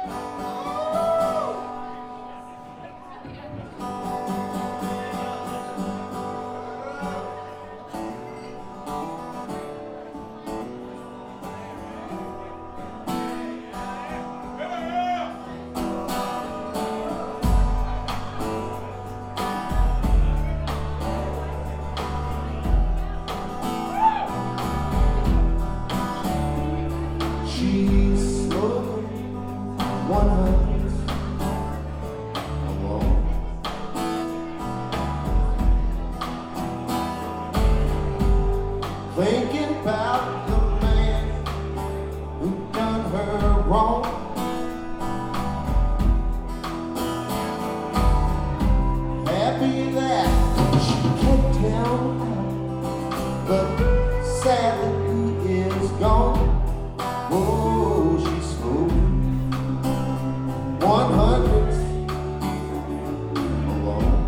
She's smoking 100 alone. Thinking about the man who done her wrong. Happy that she kept him out, but sadly he is gone. Oh, she's smoking 100 alone.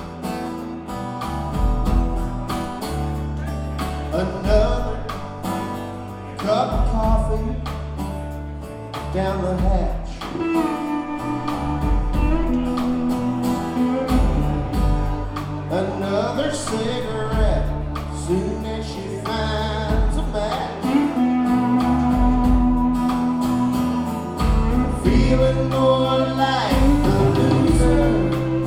Another cup of coffee down the hatch. Another cigarette soon as she finds a match. Feeling more like a loser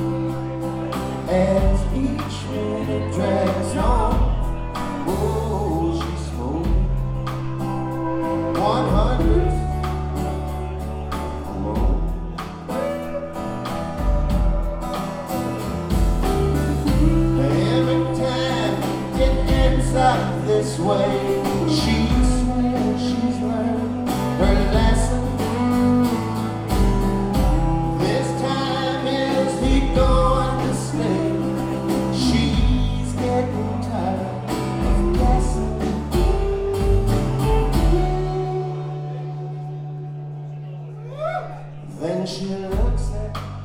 as each minute drags on. Oh, she's smoking 100 alone. Every time it ends up this way, she swears she's learned her lesson. Then she looks at